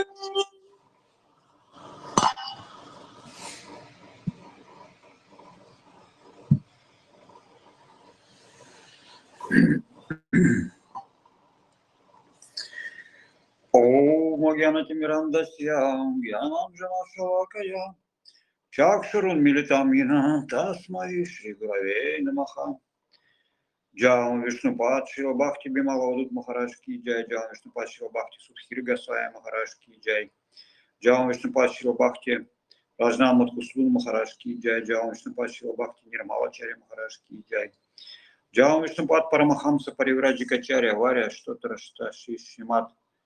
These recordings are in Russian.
Om Gyanati Mirandasya Gyanam Janashokaya Chakshurun Militamina Tasmai Shri Gurave Namaha Джаун Вишнупад Шила Бхакти Бималавадут Махараш Ки Джай, Джаун Вишнупад Шила Бхакти Судхир Госвами Махараш Ки Джай, Джаун Вишнупад Шила Бхакти Раджнан Маткуслун Махараш Ки Джай, Джаун Вишнупад Шила Бхакти Нирмалачари Махараш Ки Джай, Джаун Вишнупад Парамахамса Паривраджикачаря Варя Штотра Шишимат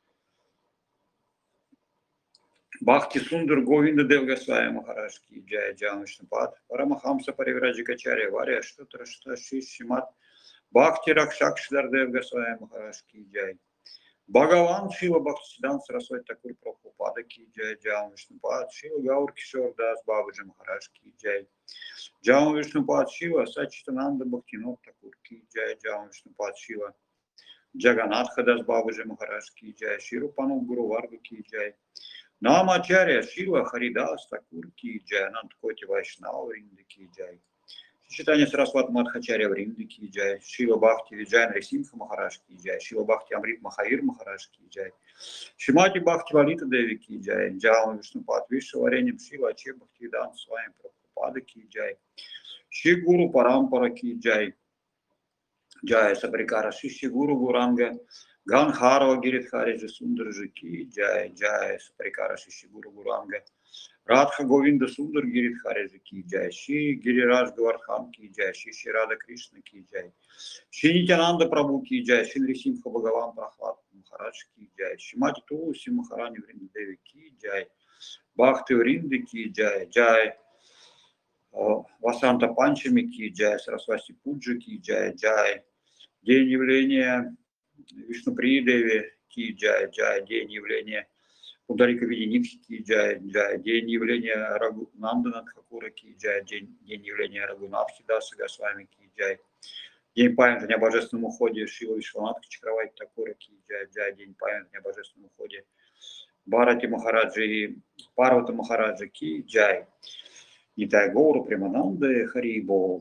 Бхакти Сундар Говинда Дев Госвами Махараш Ки Джай, Джаун Вишнупад Парамахамса Паривраджикачаря Варя Штотра Шишимат Бхакти Ракшак Шидардев Госвами Махараш Ки Джай, Бхагаван Шила Бхактисиданта Сарасвати Такур Прабхупада Ки Джай, Джаун Вишнупад Шила Гаур Кишор Дас Бабаджи Махараш Ки Джай, Джаун Вишнупад Шила Сачитананда Бхактинот Такур Ки Джай, Джаун Вишнупад Шила Джаганатха Дас Бабаджи Махараш Ки Джай, Ширупану Гуру Варга Ки Джай, Намачарья Шила Харидас Такур Ки Джай, Нандкоти Вайшнава Вринда Ки Джай, Читание Сарасвати Мадхачарья Вринда Ки Джай, Шила Бхакти Виджай Нарисимха Махараш Ки Джай, Шила Бхакти Амрит Махаир Махараш Ки Джай, Шимати Бхакти Валита Деви Ки Джай, Джаун Вишнупад Вишва Варенем Шила Аче Бхакти Виданта с вами Прабхупада Ки Джай, Ши Гуру Парампара Ки Джай, Джай Сабрикара Шиши Гуру Гуранга, Ганхарова Гиридхариджи Сундарджи Ки Джай, Джай Сабрикара Шиши Гуру Гуранга, Радха Говинда Сундар Гиридхариджи Ки Джай, Ши Гирираж Гавардхан Ки Джай, Ши Ширада Кришна Ки Джай, Ши Нитянанда Прабhu Ки Джай, Ши Нрисимха Бхагаван Прахлад Махарадж Ки Джай, Шимати Тулси Махарани Вринда Деви Ки Джай, Бхакти Вринда Ки Джай, Джай Васанта Панчами Ки Джай, Сарасвати Пуджи Ки Джай, Джай, День явления Вишнуприи Деви Ки Джай, Джай, День явления Ударика Виденикхи Ки Джай, Джай, День явления Рагунандана Тхакура Ки Джай, День явления Рагунавхи Даса Госвами Ки Джай, День памяти о божественном уходе Шива Вишванатха Чакравати Такура Ки Джай, Джай, День памяти о божественном уходе Бхарати Махараджи и Парвата Махараджа Ки Джай, Нитай Гоуру Примананды Хари Бол.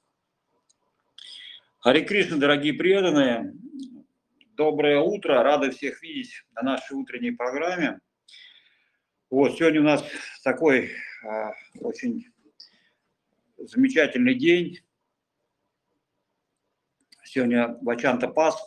Хари Кришна, дорогие преданные, доброе утро, рады всех видеть на нашей утренней программе. Вот, сегодня у нас такой очень замечательный день. Сегодня Васанта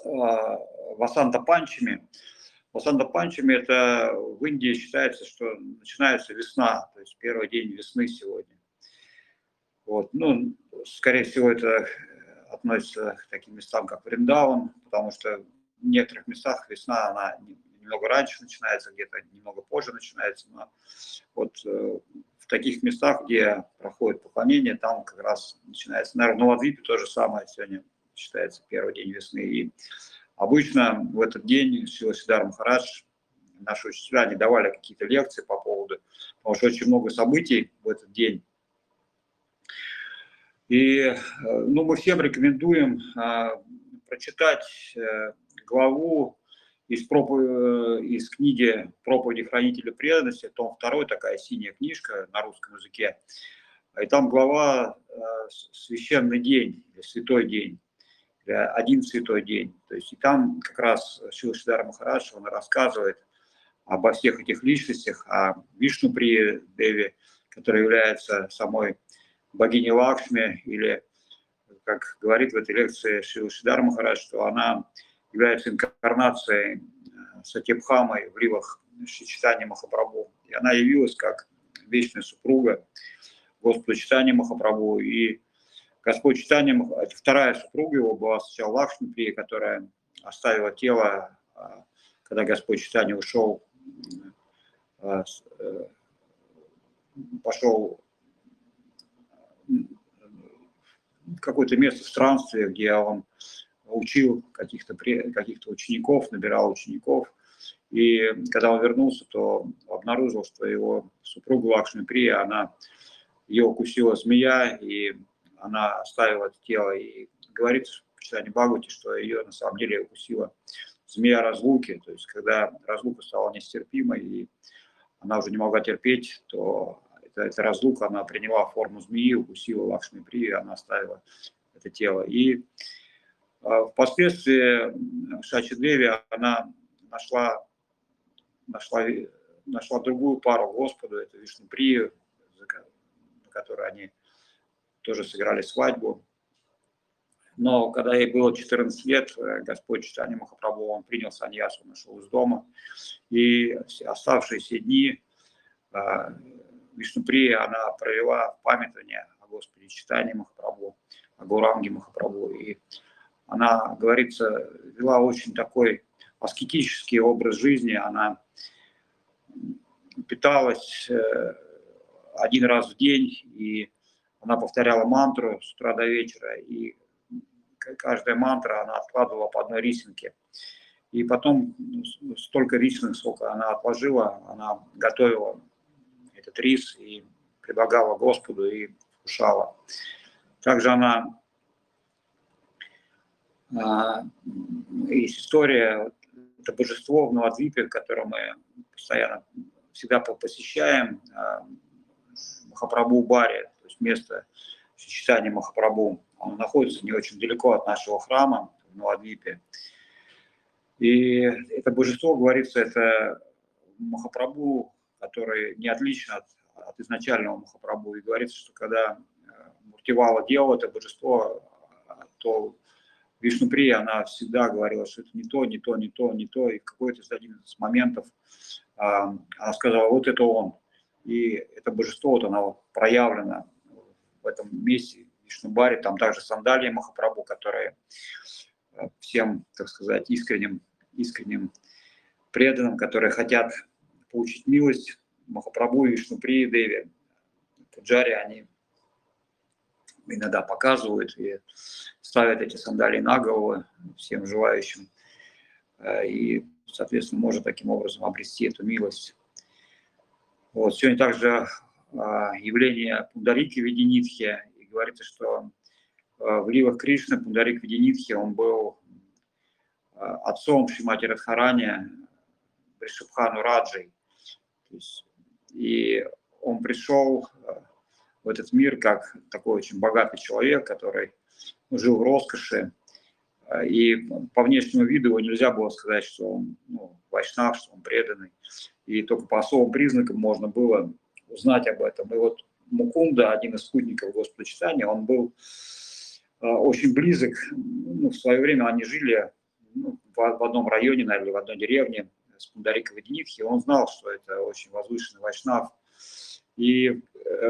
Панчами. Васанта Панчами – это в Индии считается, что начинается весна, то есть первый день весны сегодня. Вот, ну, скорее всего, это относится к таким местам, как Вриндаван, потому что в некоторых местах весна, она немного раньше начинается, где-то немного позже начинается, но вот в таких местах, где проходит поклонение, там как раз начинается. Наверное, в Новодвипе то же самое, сегодня считается первый день весны. И обычно в этот день Шрила Сиддхар Махарадж, наши учителя, не давали какие-то лекции по поводу, потому что очень много событий в этот день. И ну, мы всем рекомендуем прочитать главу из книги «Проповеди хранителя преданности», том 2, такая синяя книжка на русском языке. И там глава «Священный день» или «Святой день», или «Один святой день». То есть и там как раз Шрила Сиддхар Махарадж, он рассказывает обо всех этих личностях, о Вишнуприи Деви, которая является самой богиней Лакшми, или, как говорит в этой лекции Шрила Сиддхар Махарадж, что она является инкарнацией Сатьябхамы в ливах Шри Чайтаньи Махапрабху. И она явилась как вечная супруга Господа Чайтаньи Махапрабху. И Господь Чайтанья, вторая супруга его была сначала Лакшми-прия, которая оставила тело, когда Господь Чайтанья ушел, пошел в какое-то место в странстве, где он учил каких-то учеников, набирал учеников. И когда он вернулся, то обнаружил, что его супруга Лакшми-прия, ее укусила змея, и она оставила это тело. И говорится в Чайтанья Бхагавате, что ее на самом деле укусила змея разлуки, то есть когда разлука стала нестерпимой, и она уже не могла терпеть, то эта разлука, она приняла форму змеи, укусила Лакшми-Прию, и она оставила это тело. И впоследствии Шачи-Деви, она нашла другую пару Господу, это Вишну-Прию, на которой они тоже сыграли свадьбу. Но когда ей было 14 лет, Господь Чайтанья Махапрабху, он принял саньясу, он ушел из дома. И оставшиеся дни Вишнуприя, она провела в памятовании о Господе Чайтанье Махапрабху, о Гауранге Махапрабху. И она, говорится, вела очень такой аскетический образ жизни. Она питалась один раз в день, и она повторяла мантру с утра до вечера, и каждая мантра она откладывала по одной рисинке. И потом столько рисинок, сколько она отложила, она готовила этот рис и предлагала Господу и вкушала. Также она... Есть история, это божество в Навадвипе, которое мы постоянно всегда посещаем, Махапрабху Бари, то есть место Чайтаньи Махапрабху. Он находится не очень далеко от нашего храма в Навадвипе. И это божество, говорится, это Махапрабху, который не отличен от изначального Махапрабху. И говорится, что когда Муртивала делал это божество, то Вишнуприя, она всегда говорила, что это не то, не то, не то, не то. И в какой-то из один из моментов она сказала, вот это он. И это божество, вот оно проявлено в этом месте, в Вишнубаре. Там также сандалии Махапрабху, которые всем, так сказать, искренним преданным, которые хотят получить милость, Махапрабху и Вишнуприи Деви, Пуджари, они иногда показывают и ставят эти сандалии на голову всем желающим. И, соответственно, может таким образом обрести эту милость. Вот. Сегодня также явление Пундарики в виде нитхи. И говорится, что в ливах Кришны Пундарик в виде нитхи, он был отцом Шримати Радхарани, Бришабхану Раджей. И он пришел в этот мир как такой очень богатый человек, который жил в роскоши. И по внешнему виду его нельзя было сказать, что он вайшнав, что он преданный. И только по особым признакам можно было узнать об этом. И вот Мукунда, один из спутников Господа Чайтаньи, он был очень близок. В свое время они жили в одном районе, наверное, в одной деревне с Пундариком и Нитхи. Он знал, что это очень возвышенный вайшнав. И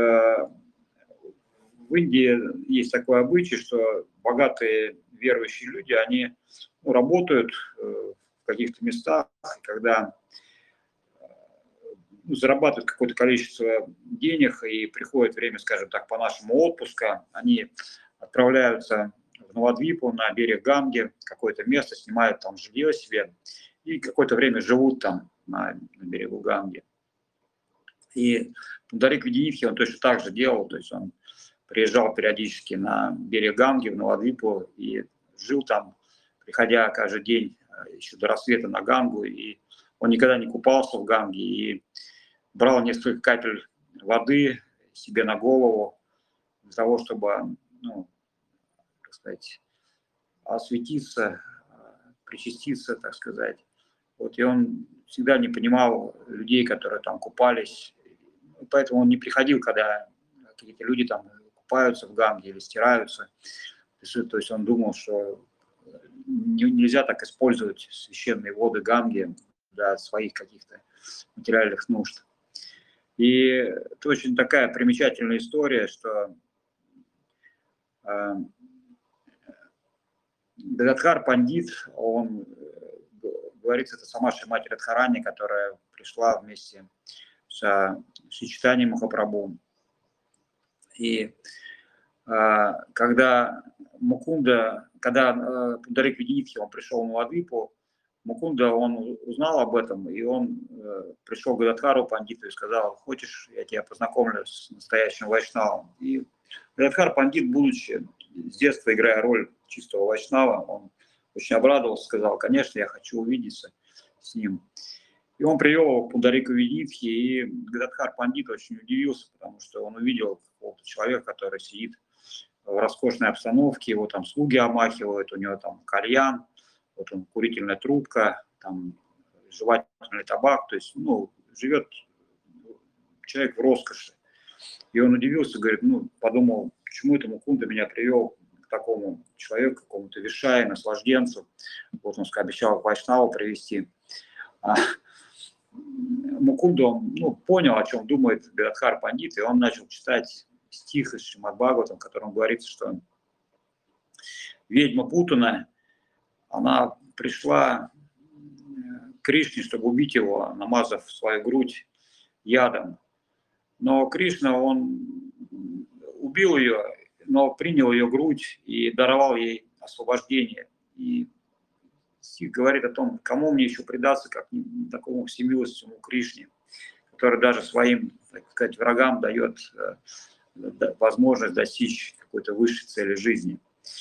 в Индии есть такой обычай, что богатые верующие люди, они работают в каких-то местах, и когда зарабатывают какое-то количество денег и приходит время, скажем так, по-нашему отпуска, они отправляются в Навадвипу, на берег Ганги, какое-то место, снимают там жилье себе и какое-то время живут там на берегу Ганги. И Пундарик Видинитхи, он точно так же делал, то есть он приезжал периодически на берег Ганги, в Навадвипу, и жил там, приходя каждый день еще до рассвета на Гангу, и он никогда не купался в Ганге, и брал несколько капель воды себе на голову для того, чтобы, так сказать, осветиться, причаститься, так сказать. Вот, и он всегда не понимал людей, которые там купались, поэтому он не приходил, когда какие-то люди там купаются в Ганге или стираются. То есть он думал, что нельзя так использовать священные воды Ганги для своих каких-то материальных нужд. И это очень такая примечательная история, что Гададхар Пандит, он, говорится, это сама Шримати Радхарани, которая пришла вместе с Чайтаньей Махапрабху. И когда Пундарик Видинитхи, он пришел в Навадвипу, Мукунда, он узнал об этом, и он пришел к Гададхару Пандиту и сказал: хочешь, я тебя познакомлю с настоящим вайшнавом. И Гададхар Пандит, будучи с детства играя роль чистого вайшнава, он очень обрадовался, сказал, конечно, я хочу увидеться с ним. И он привел его к Пундарику Виднитхи, и Гададхар Пандит очень удивился, потому что он увидел какого-то человека, который сидит в роскошной обстановке, его там слуги омахивают, у него там кальян, вот он, курительная трубка, там жевательный табак, то есть, ну, живет человек в роскоши. И он удивился, говорит, ну, подумал, почему это Мукунда меня привел к такому человеку, к какому-то вишае, наслажденцу. Вот он обещал Вайшнаву привести. Мукунда, он, ну, понял, о чем думает Гададхар Пандит, и он начал читать стих из Шримад Бхагаватам, в котором говорится, что ведьма Путана, она пришла к Кришне, чтобы убить его, намазав свою грудь ядом. Но Кришна, он убил ее, но принял ее грудь и даровал ей освобождение. И стих говорит о том, кому мне еще предаться, как такому всемилостивому Кришне, который даже своим, так сказать, врагам дает возможность достичь какой-то высшей цели жизни.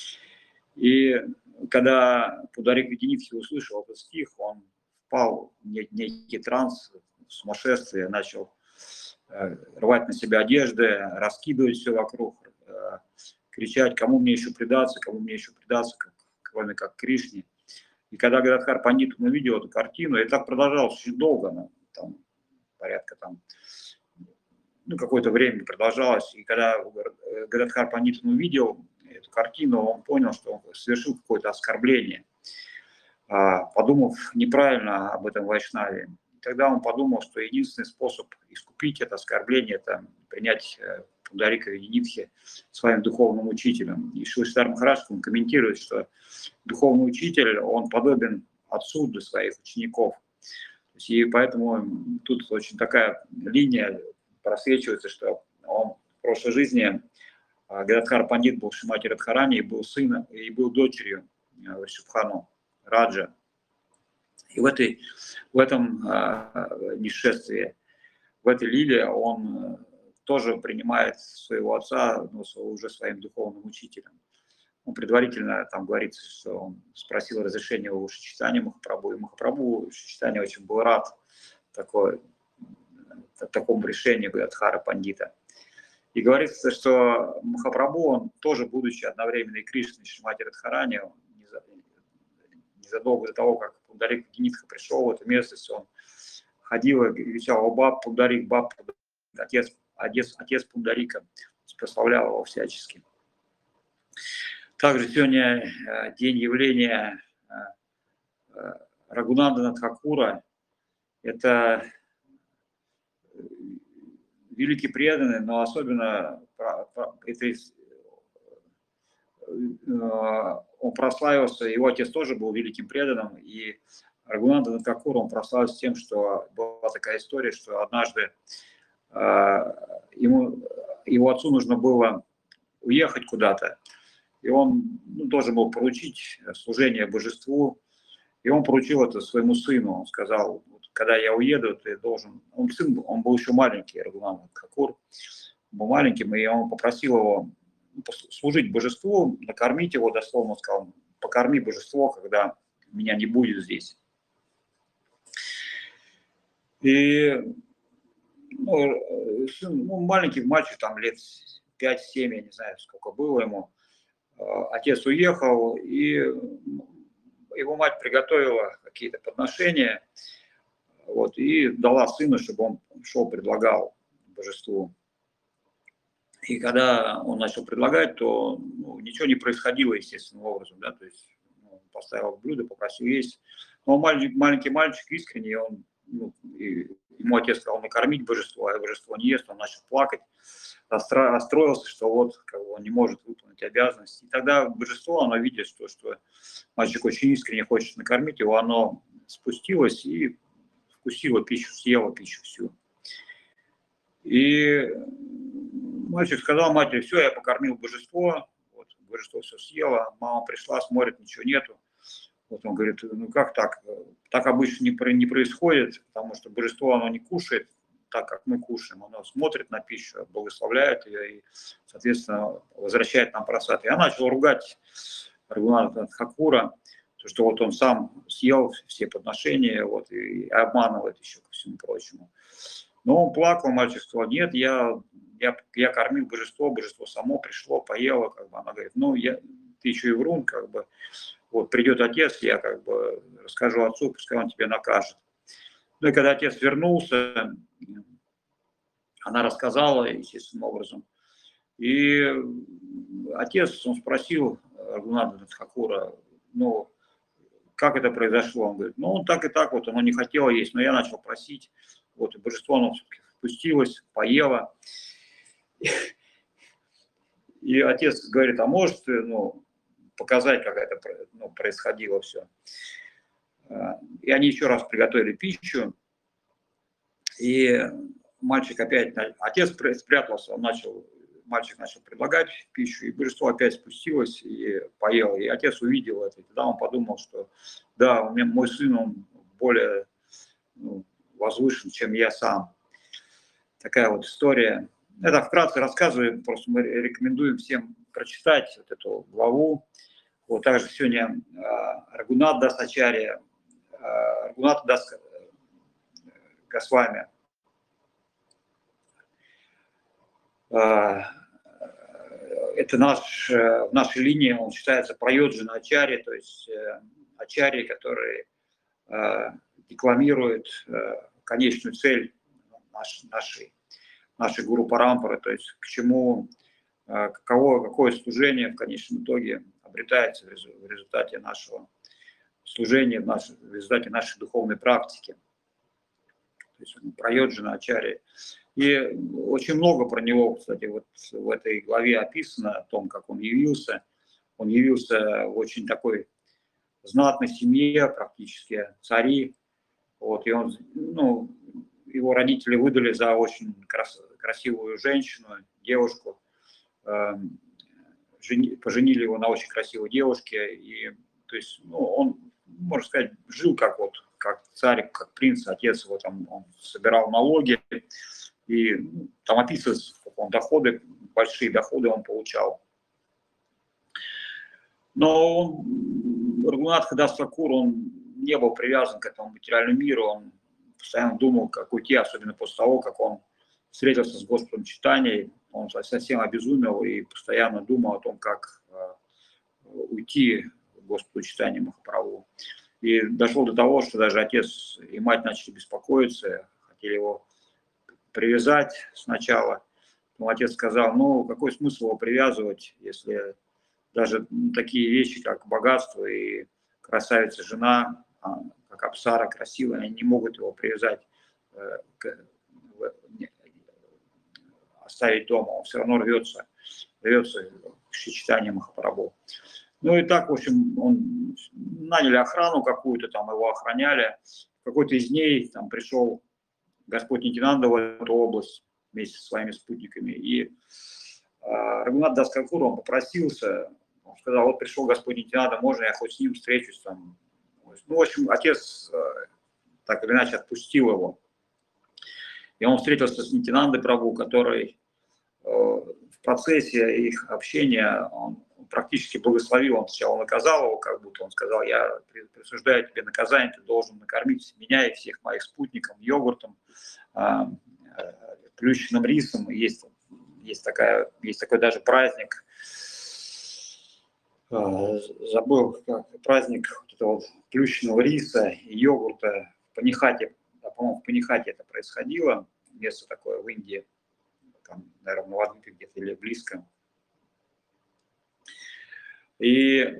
И когда Пундарик Виднитхи услышал этот стих, он впал в некий транс, в сумасшествие, начал рвать на себя одежды, раскидывать все вокруг, кричать, кому мне еще предаться, кроме как Кришне. И когда Гададхар Пандит увидел эту картину, и так продолжалось очень долго, там, порядка там, ну, какое-то время продолжалось, и когда Гададхар Пандит увидел эту картину, он понял, что он совершил какое-то оскорбление, подумав неправильно об этом Вайшнаве. Тогда он подумал, что единственный способ искупить это оскорбление – это принять Пундарика Виднитхи своим духовным учителем. И Шрила Сиддхарта Махарадж комментирует, что духовный учитель, он подобен отцу для своих учеников. И поэтому тут очень такая линия просвечивается, что он в прошлой жизни, Гададхар Пандит был Шримати Радхарани, и был сыном, и был дочерью Шубхану Раджа. И в этом несшествии, в этой лиле он тоже принимает своего отца, ну, уже своим духовным учителем. Он предварительно, там говорится, что он спросил разрешения у Шичитани Махапрабху, и Махапрабху Шичитани очень был рад такому решению Гададхара Пандита. И говорится, что Махапрабху, он тоже, будучи одновременно и Кришной, и Шримати Радхарани, незадолго до того, как Пундарик Виднитха пришел в эту местность, он ходил и кричал: «О, баб Пундарик, отец Пундарика», прославлял его всячески. Также сегодня день явления Рагунандана Тхакура. Это великий преданный, но особенно он прославился, его отец тоже был великим преданным, и Рагунандана Тхакур, он прославился тем, что была такая история, что однажды его отцу нужно было уехать куда-то, и он должен был поручить служение божеству, и он поручил это своему сыну. Он сказал: вот, когда я уеду, ты должен... Он был еще маленький, Рагунандана Тхакур, был маленьким, и он попросил его служить божеству, накормить его, дословно сказал: покорми божество, когда меня не будет здесь. И маленький мальчик, там лет 5-7, я не знаю, сколько было ему, отец уехал, и его мать приготовила какие-то подношения, вот, и дала сыну, чтобы он шел, предлагал божеству. И когда он начал предлагать, то ничего не происходило естественным образом, да, то есть он поставил блюдо, попросил есть. Но маленький мальчик искренне, он, ему отец сказал накормить божество, а божество не ест, он начал плакать, расстроился, что вот как бы он не может выполнить обязанности. И тогда божество, оно видит, что мальчик очень искренне хочет накормить его, оно спустилось и вкусило пищу, съело пищу всю. И мальчик сказал матери: все, я покормил божество, вот, божество все съело, мама пришла, смотрит, ничего нету. Вот он говорит: ну как так? Так обычно не происходит, потому что божество, оно не кушает так, как мы кушаем, оно смотрит на пищу, благословляет ее и, соответственно, возвращает нам просад. Я начал ругать Рагунандана Тхакура, что вот он сам съел все подношения, вот, и обманывает еще, ко всему прочему. Но он плакал, мальчик сказал, нет, я кормил божество, божество само пришло, поело, как бы. Она говорит, ну, ты еще и врун, как бы, вот придет отец, я как бы расскажу отцу, пускай он тебя накажет. Ну и когда отец вернулся, она рассказала естественным образом. И отец, он спросил Рагунада Датхакура, ну, как это произошло? Он говорит, ну, так и так, вот оно не хотело есть, но я начал просить, вот, и божество, оно спустилось, поело. И отец говорит, а может, ну, показать, как это, ну, происходило все. И они еще раз приготовили пищу, и мальчик опять, отец спрятался, мальчик начал предлагать пищу, и божество опять спустилось и поело. И отец увидел это, и тогда он подумал, что да, мой сын, он более, ну, возвышен, чем я сам. Такая вот история. Это вкратце рассказываю, просто мы рекомендуем всем прочитать вот эту главу. Вот также сегодня Рагунат Дас Ачарья, Рагунат Дас Госвами. Это в нашей линии он считается Прайоджана Ачарья, то есть Ачарья, который декламирует конечную цель нашей Гуру Парампары, то есть к чему, какое служение в конечном итоге обретается в результате нашего служения, в результате нашей духовной практики. То есть Прайоджана Ачарья. И очень много про него, кстати, вот в этой главе описано о том, как он явился. Он явился в очень такой знатной семье, практически цари. Вот, и он, ну, его родители выдали за очень красивую женщину, девушку. Поженили его на очень красивой девушке. И, то есть, ну, он, можно сказать, жил как царь, как принц, отец его там, он собирал налоги. И там описывается, как он большие доходы он получал. Но Рагунатха Дас Такур, он не был привязан к этому материальному миру, он постоянно думал, как уйти, особенно после того, как он встретился с Господом Чайтаньей, он совсем обезумел и постоянно думал о том, как уйти к Господу Чайтанье Махапрабху. И дошло до того, что даже отец и мать начали беспокоиться, хотели его привязать сначала. Но отец сказал, ну, какой смысл его привязывать, если даже такие вещи, как богатство и красавица жена, как Апсара красивая, они не могут его привязать, оставить дома. Он все равно рвется к Чайтанье Махапрабху. Ну и так, в общем, он наняли охрану какую-то, там его охраняли. В какой-то из дней там пришел Господь Нитянанда в эту область вместе со своими спутниками. И Рагунат Дас Такур, он попросился, он сказал, вот пришел Господь Нитянанда, можно я хоть с ним встречусь там. Ну, в общем, отец так или иначе отпустил его. И он встретился с Нитянандой Прабху, который в процессе их общения он практически благословил, он сначала наказал его, как будто он сказал, я присуждаю тебе наказание, ты должен накормить меня и всех моих спутников йогуртом, плющенным рисом. Есть такой даже праздник, забыл, как праздник вот этого вот плющенного риса и йогурта в Панихате, по-моему, в Панихате это происходило, место такое в Индии, там, наверное, в Новодвипе где-то или близко. И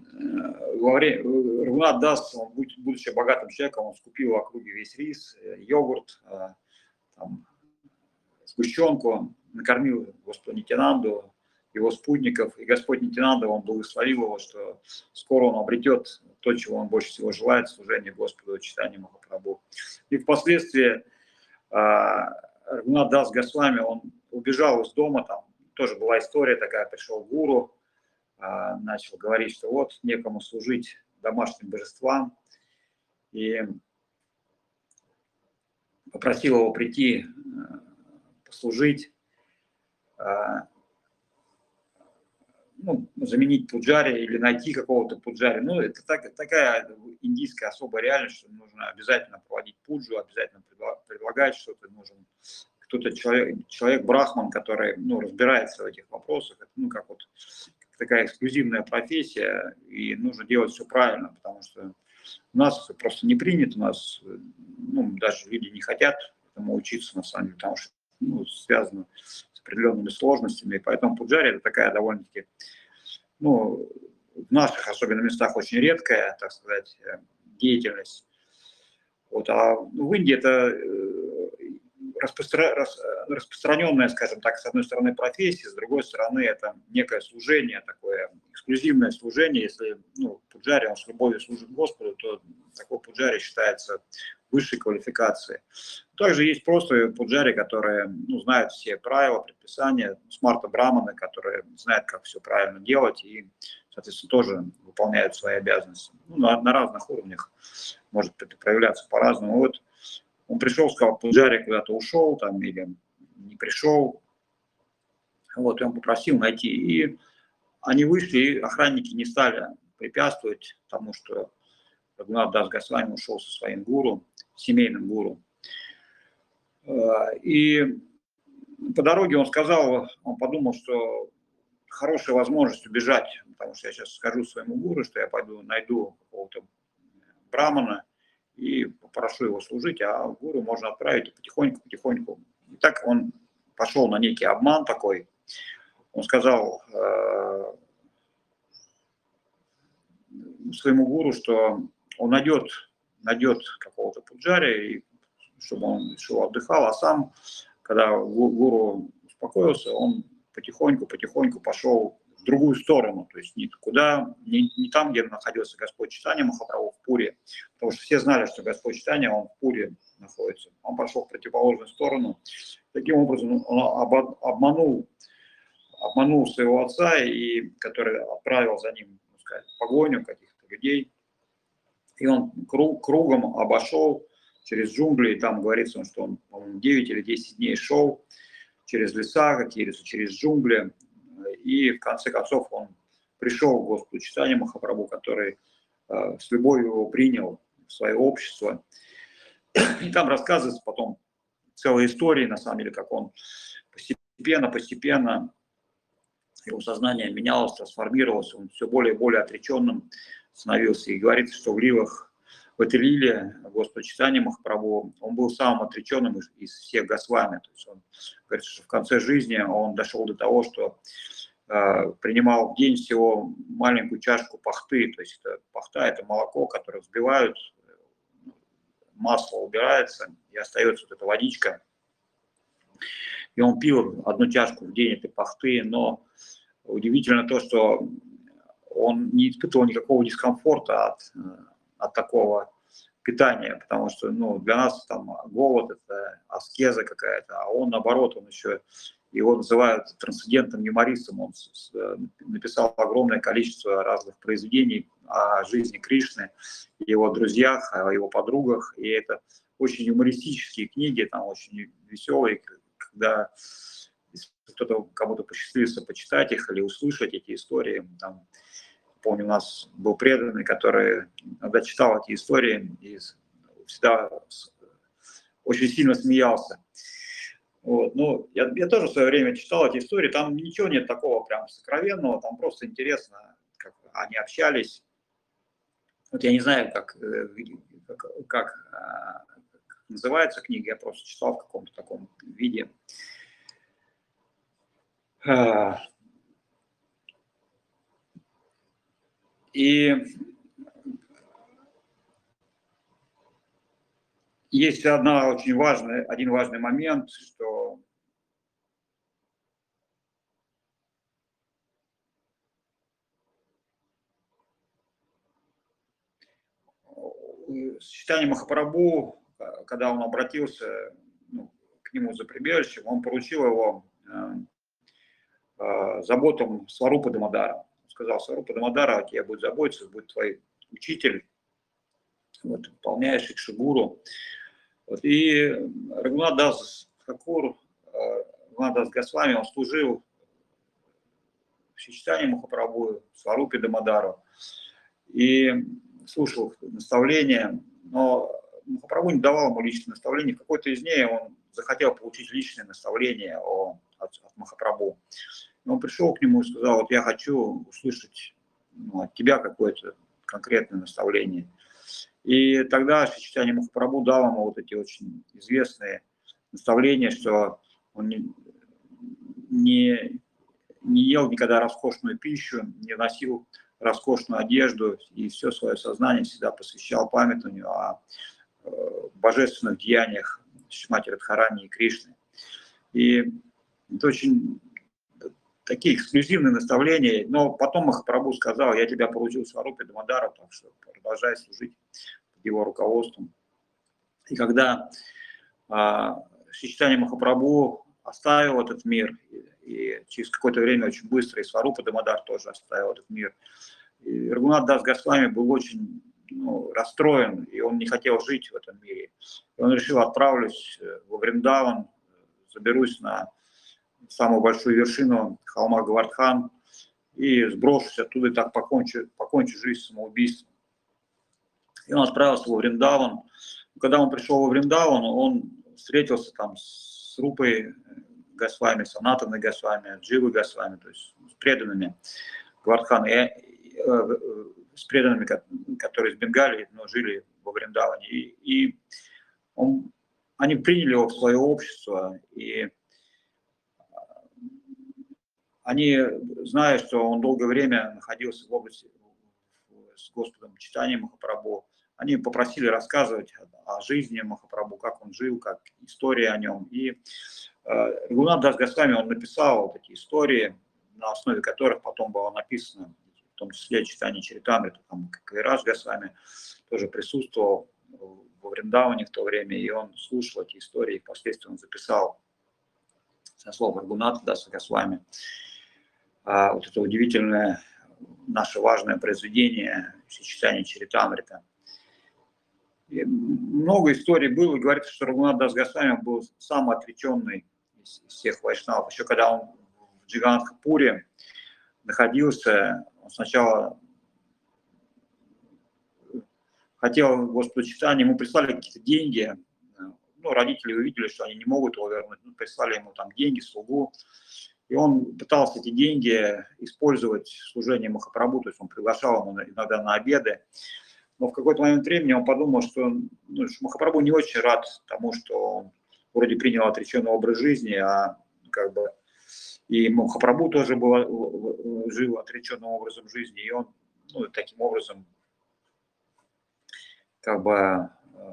Рагунат Дас, он, будучи богатым человеком, он скупил в округе весь рис, йогурт, там, сгущенку, накормил Господа Нитянанду, его спутников, и Господь Нитянанда, он благословил его, что скоро он обретет то, чего он больше всего желает, служение Господу Чайтанье Махапрабху. И впоследствии Рагунат Дас Госвами, он убежал из дома, там тоже была история такая, пришел гуру, начал говорить, что вот некому служить домашним божествам, и попросил его прийти послужить. ну, заменить пуджари или найти какого-то пуджари. Ну, это такая индийская особая реальность, что нужно обязательно проводить пуджу, обязательно предлагать что-то, нужен кто-то человек брахман, который, ну, разбирается в этих вопросах. Это, ну, как вот такая эксклюзивная профессия, и нужно делать все правильно, потому что у нас просто не принято, у нас, ну, даже люди не хотят этому учиться, на самом деле, потому что, ну, связано с определенными сложностями, и поэтому пуджари это такая довольно-таки, ну, в наших особенно местах очень редкая, так сказать, деятельность. Вот, а в Индии это распространенная, скажем так, с одной стороны профессия, с другой стороны это некое служение, такое эксклюзивное служение. Если, ну, пуджари, он с любовью служит Господу, то такой пуджари считается высшей квалификацией. Также есть просто пуджари, которые, ну, знают все правила, предписания, смарта браманы, которые знают, как все правильно делать и, соответственно, тоже выполняют свои обязанности. Ну, на разных уровнях может это проявляться по-разному. Вот он пришел, сказал, пуджари куда-то ушел там или не пришел. Вот, и он попросил найти. И они вышли, и охранники не стали препятствовать тому, что Рагунат Дас Госвами ушел со своим гуру, семейным гуру. И по дороге он сказал, он подумал, что хорошая возможность убежать, потому что я сейчас скажу своему гуру, что я пойду найду какого-то брамана и попрошу его служить, а гуру можно отправить потихоньку. И так он пошел на некий обман такой. Он сказал своему гуру, что он найдет какого-то пуджари, чтобы он шел отдыхал, а сам, когда гуру успокоился, он потихоньку пошел в другую сторону, то есть не там, где находился Господь Чайтанья Махапрабху в Пури, потому что все знали, что Господь Чайтанья, он в Пури находится. Он пошел в противоположную сторону. Таким образом, он обманул своего отца, и который отправил за ним, так сказать, погоню каких-то людей. И он кругом обошел через джунгли, и там говорится, что он, по-моему, 9 или 10 дней шел через леса какие-то, через джунгли, и в конце концов он пришел к Господу Чайтанье Махапрабху, который с любовью его принял в свое общество. И там рассказывается потом целая история, на самом деле, как он постепенно его сознание менялось, трансформировалось, он все более и более отреченным становился. И говорится, что в этой лиле Господа Чайтанья Махапрабху, он был самым отреченным из всех Госвами. То есть он говорится, что в конце жизни он дошел до того, что принимал в день всего маленькую чашку пахты. То есть пахта – это молоко, которое взбивают, масло убирается, и остается вот эта водичка. И он пил одну чашку в день этой пахты, но удивительно то, что он не испытывал никакого дискомфорта от такого питания, потому что, ну, для нас там голод – это аскеза какая-то, а он, наоборот, он еще, его называют трансцендентным юмористом, он написал огромное количество разных произведений о жизни Кришны, его друзьях, о его подругах, и это очень юмористические книги, там очень веселые, когда кто-то, кому-то посчастливится почитать их или услышать эти истории. Там, помню, у нас был преданный, который иногда читал эти истории и всегда очень сильно смеялся. Вот. Ну, я тоже в свое время читал эти истории, там ничего нет такого прям сокровенного, там просто интересно, как они общались. Вот я не знаю, как называется книга, я просто читал в каком-то таком виде. И есть один важный момент, что Чайтанья Махапрабху, когда он обратился, ну, к нему за прибежищем, он поручил его заботам Сварупы Дамодара. Он сказал: Сварупа Дамодара о тебе будет заботиться, будет твой учитель, вот, выполняешь Икшигуру. Вот, и Рагунат Дас Тхакур, Рагунат Дас Госвами, он служил Шри Махапрабху, Сварупе Дамодару, и слушал наставления, но Махапрабху не давал ему личные наставления. В какой-то из дней он захотел получить личные наставления от Махапрабху. И он пришел к нему и сказал: вот я хочу услышать от тебя какое-то конкретное наставление. И тогда Шри Махапрабху дал ему вот эти очень известные наставления, что он не ел никогда роскошную пищу, не носил роскошную одежду и все свое сознание всегда посвящал памятованию о божественных деяниях Шримати Радхарани и Кришны. И это очень такие эксклюзивные наставления, но потом Махапрабху сказал: я тебя поручил Сварупе Дамодару, так что продолжай служить под его руководством. И когда Шри Махапрабху оставил этот мир, и через какое-то время очень быстро и Сварупа Дамодар тоже оставил этот мир, и Рагунат Дас Госвами был очень расстроен, и он не хотел жить в этом мире. И он решил: отправлюсь во Вриндаван, заберусь на самую большую вершину холма Гавардхан и сброшусь оттуда, и так покончу жизнь самоубийством. И он отправился во Вриндаван. Когда он пришел во Вриндаван, он встретился там с Рупой Госвами, Санатаной Госвами, Дживой Госвами, то есть с преданными Гавардхана, с преданными, которые из Бенгалии, но жили во Вриндаване. И они приняли его в свое общество, и они, зная, что он долгое время находился в области с Господом Чайтаньей Махапрабху, они попросили рассказывать о жизни Махапрабху, как он жил, как история о нем. И Рагунат Дас Госвами, он написал такие истории, на основе которых потом было написано, в том числе Чайтанья Чаритамрита, там Кавирадж Госвами тоже присутствовал во Вриндаване в то время, и он слушал эти истории, и впоследствии он записал со слов Рагуната Даса Госвами вот это удивительное, наше важное произведение Чайтанья Чаритамрита. И много историй было, и говорится, что Рагунат Дас Госвами был самый отреченный из всех вайшнавов. Еще когда он в Джиганатхапуре находился, он сначала хотел Господу Чайтанье, ему прислали какие-то деньги, родители увидели, что они не могут его вернуть, прислали ему там деньги, слугу, и он пытался эти деньги использовать в служении Махапрабху, то есть он приглашал ему иногда на обеды, но в какой-то момент времени он подумал, что Махапрабху не очень рад тому, что он вроде принял отреченный образ жизни, а как бы и Махапрабху тоже жил отреченным образом жизни, и он таким образом как бы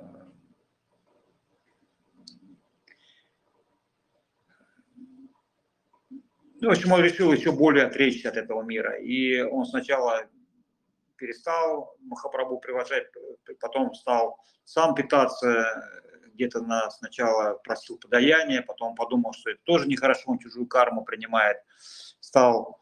в общем, он решил еще более отречься от этого мира. И он сначала перестал Махапрабху приглашать, потом стал сам питаться, где-то сначала просил подаяние, потом подумал, что это тоже нехорошо, он чужую карму принимает, стал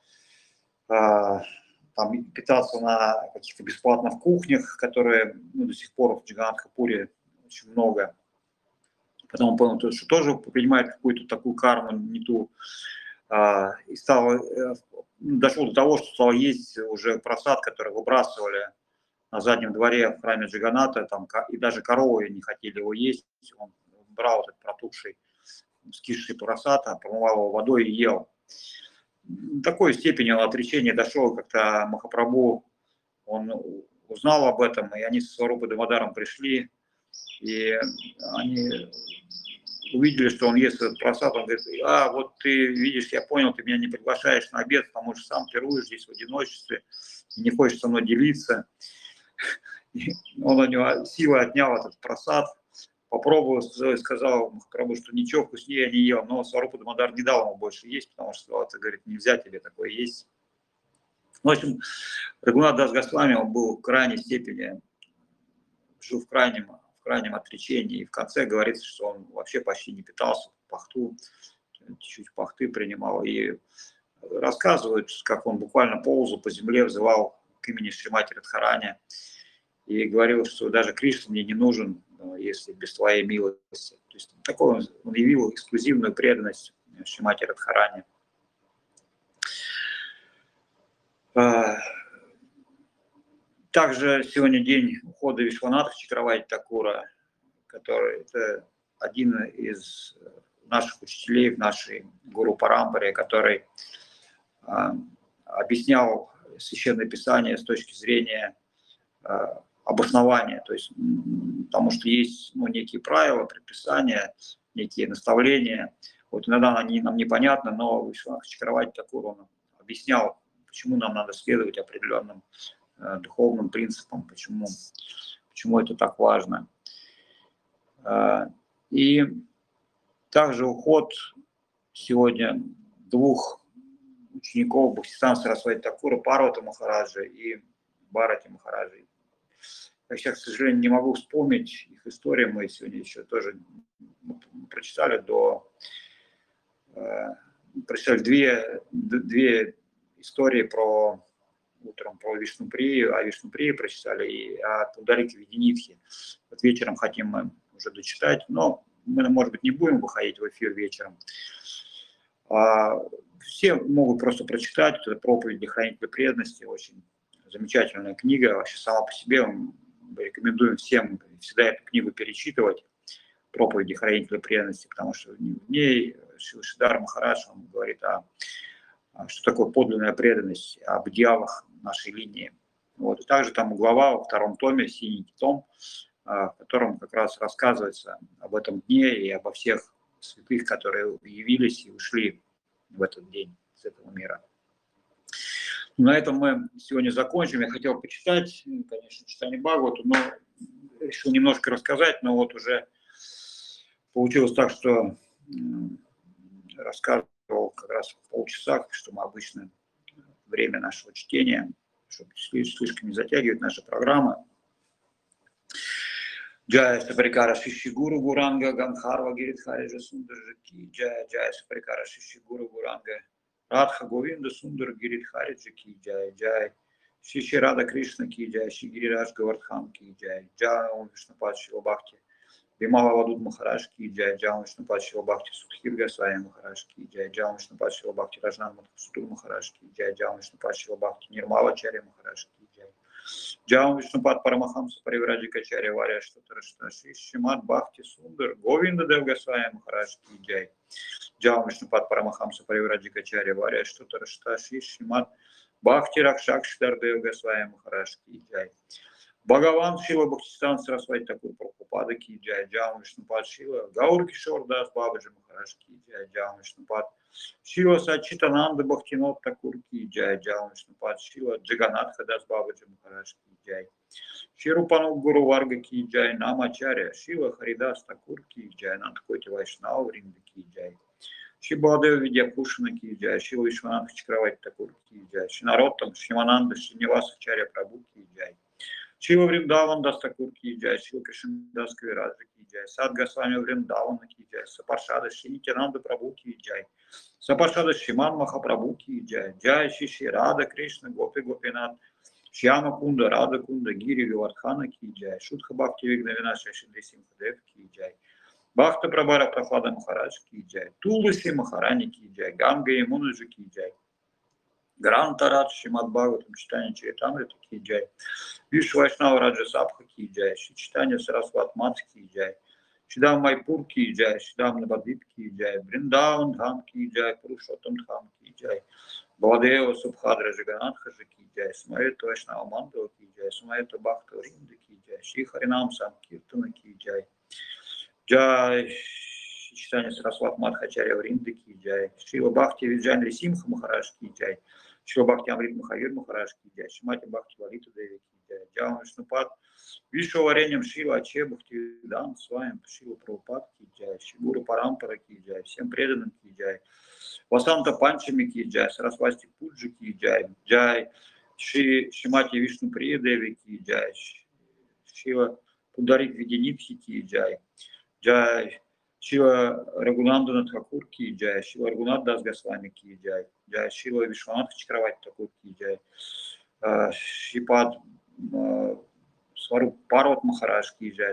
там питаться на каких-то бесплатных кухнях, которые до сих пор в Джиганатхапуре очень много. Потом он понял, что тоже принимает какую-то такую карму, не ту, и дошел до того, что стал есть уже просад, который выбрасывали на заднем дворе в храме Джиганата, там, и даже коровы не хотели его есть. Он брал этот протухший, скисший просад, промывал его водой и ел. До такой степени он отречения дошел, как-то Махапрабху, он узнал об этом, и они с Сварупой Дамодаром пришли, и они увидели, что он ест этот просад, он говорит: вот ты видишь, я понял, ты меня не приглашаешь на обед, потому что сам пируешь здесь в одиночестве, и не хочешь со мной делиться. И он у него силой отнял этот просад, попробовал, сказал Махапрабху, что ничего вкуснее я не ел, но Сварупа Дамодар не дал ему больше есть, потому что сказал: это, говорит, нельзя тебе такое есть. В общем, Рагунат Дас Госвами, он был в крайней степени, жил в крайнем отречении, и в конце говорится, что он вообще почти не питался, пахту, чуть-чуть пахты принимал, и рассказывают, как он буквально ползал по земле, взывал к имени Шримати Радхарани, и говорил, что даже Кришна мне не нужен, если без твоей милости. То есть такой он явил эксклюзивную преданность Шримати Радхарани. Также сегодня день ухода Вишванатха Чакраварти Такура, который это один из наших учителей в нашей Гуру Парампаре, который объяснял Священное Писание с точки зрения обоснования, то есть, потому что есть некие правила, предписания, некие наставления. Вот иногда они нам непонятны, но Вишванатха Чакраварти Такур он объяснял, почему нам надо следовать определенным духовным принципам, почему это так важно. И также уход сегодня двух учеников Бхактисиданта Сарасвати Такура, Парвати Махараджа и Бхарати Махараджа. Я сейчас, к сожалению, не могу вспомнить их историю, мы сегодня еще тоже прочитали две истории утром про Вишнуприю, о Вишнуприи прочитали и о Пундарике Виденитхе. Вот вечером хотим мы уже дочитать, но мы, может быть, не будем выходить в эфир вечером. Все могут просто прочитать. Это «Проповедь для хранителя преданности», очень замечательная книга. Вообще сама по себе мы рекомендуем всем всегда эту книгу перечитывать, «Проповедь для хранителя преданности», потому что в ней Шридар Махарадж говорит что такое подлинная преданность, об идеалах нашей линии. Вот. И также там глава во втором томе, синий том, в котором как раз рассказывается об этом дне и обо всех святых, которые явились и ушли в этот день с этого мира. На этом мы сегодня закончим. Я хотел почитать, конечно, читание Бхагавату, но решил немножко рассказать, но вот уже получилось так, что рассказывал как раз в полчаса, что мы обычно время нашего чтения, чтобы слишком не затягивать наши программы. Джая Сапарикара Шиши Гуру Гуранга Ганхарва Гиридхариджа Сундарджаки, Джая Сапарикара Шиши Гуру Гуранга Радха Говинда Сундар Гиридхариджаки, Джай Шиши Рада Кришна Ки, Джай Ши Гирирадж Гавардхан Ки, Джай Ом Вишнупад Шила Бхакти Бимала Вадуд Махарадж Ки, Джай Ом Вишнупад Шила Бхакти Судхир Госвами Махарадж Ки, Джай Ом Вишнупад Шила Бхакти Раджнан Мадхусуду Махарадж Ки, Джай Ом Вишнупад Шила Бхакти Нирмала Чарья Махарадж Ки, Джаум Вишнупад Парамахамса Паривраджикачарья Варя Штатарашта Шимат Бхакти Сундар Говинда Дев Госвами Махарадж Ки Джай. Джаум Вишнупад Парамахамса Паривраджикачарья Варя Штатарашта Шимат Бхакти Ракшак Шидар Дев Госвами Махарадж Ки Джай. Бхагаван Шила Бхактисиданта Сарасвати Такур Прабхупада Ки Джай. Джаум Вишнупад Шила Гаур Кишор Дас Бабаджи Махарадж Ки Джай. Джаум Вишнупад Шила Сачитананда Бхактинот Такур Ки Джай. Джаум Вишнупад Шила Джаганатха Дас Бабаджи Махарадж Ки Джай. Ширупану Гуру Варга Ки Джай. Намачаря Шила Харидас Такур Ки Джай. Нандкоти Вайшнава Вринда Ки Джай. Шибадева Видьяпушина Ки Джай. Шила Вишванатха Чакраварти Такур Ки Джай. Шинароттам Шимананда Шиниваса Чаря Прабhu Ки Джай. Шила Вриндаван Дас Такур Ки Джай. Шила Кришнадас Кавираджа Ки Джай. Сад Госвами Вриндавана Ки Джай. Сапаршада Шинитянанда Прабhu Ки Джай. Сапаршада Шиман Махапрабху Ки Джай. Джай Шиши Рада Кришна Гопи Гопинат. Шьяма Кунда Рада Кунда Гири Гавардхана Ки Джай. Шутха Бхакти Вигнавина Шишиды Симхадев Ки Джай. Бхакта Прабара Прохлада Махарадж Ки Джай. Туласи Махарани Ки Джай. Ганга Ямунаджи Ки Джай. Грантарат Шимад Бхагаватам Читание Чаритамрита Ки Джай. Вишну Вайшнава Раджа Сабха Ки Джай. Читание Сарасват Мат Ки Джай. Шидам Майпур Ки Джай. Шидам Навадвип Ки Джай. Бриндаван Дхам Ки Джай. Пурушоттам Дхам Ки Джай. Баладева Субхадра Джаганатха Ки Джай. Самаэта Вайшнава Мандава Ки Джай. Самаэта Бхакта Вринда Ки Джай. Шри Харинам Санкиртана Ки Джай. Джай Читание Сарасват Мадхачарья Вринда Ки Джай. Шрила Бхакти Виджан Рисимха Махарадж Ки Джай. Шрила Бхакти Амрит Махавир Махарадж Ки Джай. Шимати Бхакти Валита Деви Ки Джай. Джаум Вишнупад Вишвавареням Шрила Аче Бхактивидан с вами Шрила Прабхупад Ки Джай. Шигуру Парампара Ки Джай. Всем преданным Ки Джай. Васанта Панчами Ки Джай. Сарасвати Пуджи Ки Джай. Джай Шимати Вишну Прия Деви Ки Джай. Шила Пундарик Виденитхи Ки Джай. Джай Шила Рагунандана Тхакур Ки Джай. Шила Рагунат Дас Госвами Ки Джай. Джай Шила Вишванатха Чакраварти Такур Ки Джай. Шипад Сваруб Парват Махарадж Ки Джай.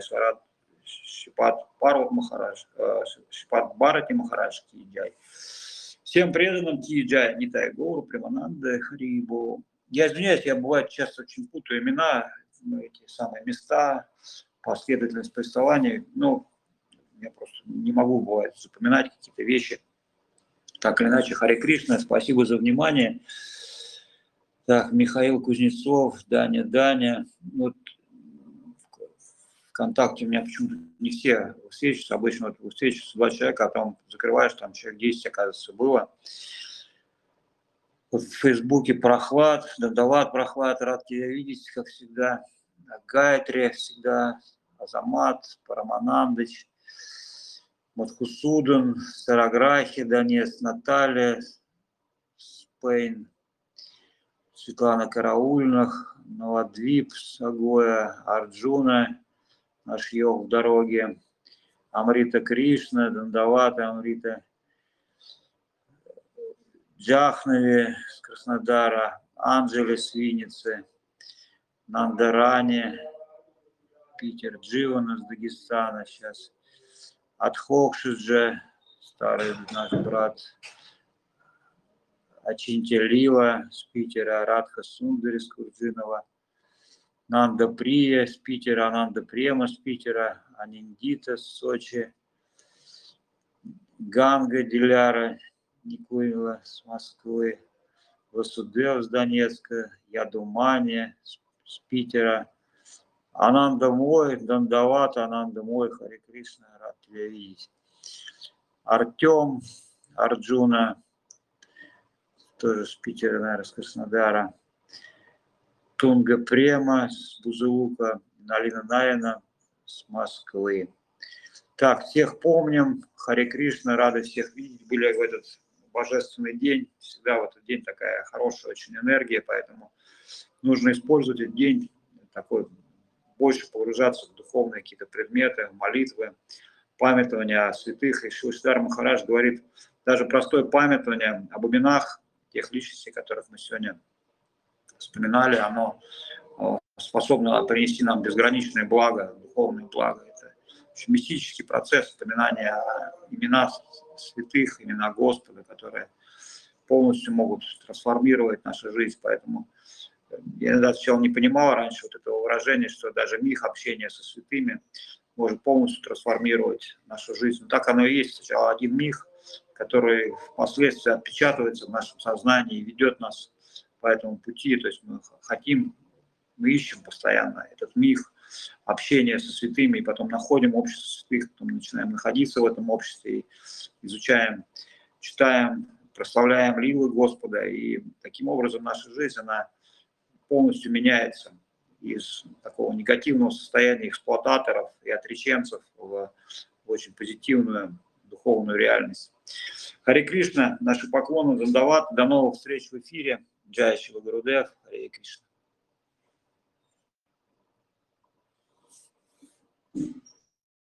Шипад Парват Махарадж. Шипад Бхарати Махарадж Ки Джай. Всем преданным Ки Джай. Нитай Гуру Примананда Харибо. Я извиняюсь, я бывает часто очень путаю имена, эти самые места, последовательность повествований. Ну, я просто не могу, бывает, запоминать какие-то вещи. Так или иначе, Харе Кришна, спасибо за внимание. Так, Михаил Кузнецов, Даня. Вот ВКонтакте у меня почему-то не все встречаются. Обычно вот встречаются 2 человека, а потом закрываешь, там человек 10, оказывается, было. Вот в Фейсбуке Прохлад, Дандават Прохлад, рад тебя видеть, как всегда. Гайатри всегда, Азамат, Параманандыч, Мадхусудан, Сараграхи, Донец, Наталья, Спейн, Светлана Караульных, Новодвип, Сагоя, Арджуна, наш йог в дороге, Амрита Кришна, Дандавата, Амрита Джахнави с Краснодара, Анджели с Винницы, Нандарани, Питер Дживан из Дагестана сейчас, Адхокшиджа, старый наш брат, Ачинтя Лила с Питера, Радха Сундари с Курджинова, Нанда Прия с Питера, Ананда Према с Питера, Аниндита с Сочи, Ганга Диляра Никуева с Москвы, Васудев с Донецка, Ядумани с Питера, Ананда Мой, Дандават, Ананда Мой, Харе Кришна, рад тебя видеть. Артем, Арджуна, тоже с Питера, наверное, с Краснодара. Тунга Према с Бузулука, Налина Нарина с Москвы. Так, всех помним. Харе Кришна, рады всех видеть. Были в этот божественный день. Всегда в этот день такая хорошая очень энергия, поэтому нужно использовать этот день такой, больше погружаться в духовные какие-то предметы, молитвы, памятование о святых. И Шри Махарадж говорит, даже простое памятование об именах тех личностей, которых мы сегодня вспоминали, оно способно принести нам безграничное благо, духовное благо. Это очень мистический процесс вспоминания имена святых, имена Господа, которые полностью могут трансформировать нашу жизнь. Поэтому я иногда сначала не понимал раньше вот этого выражения, что даже миг общения со святыми может полностью трансформировать нашу жизнь. Но так оно и есть. Сначала один миг, который впоследствии отпечатывается в нашем сознании и ведет нас по этому пути. То есть мы ищем постоянно этот миг общения со святыми, и потом находим общество святых, потом начинаем находиться в этом обществе, и изучаем, читаем, прославляем лилы Господа, и таким образом наша жизнь, она полностью меняется из такого негативного состояния эксплуататоров и отреченцев в очень позитивную духовную реальность. Харе Кришна, наши поклоны, Дандават, до новых встреч в эфире. Джай Шила Гурудев, Харе Кришна.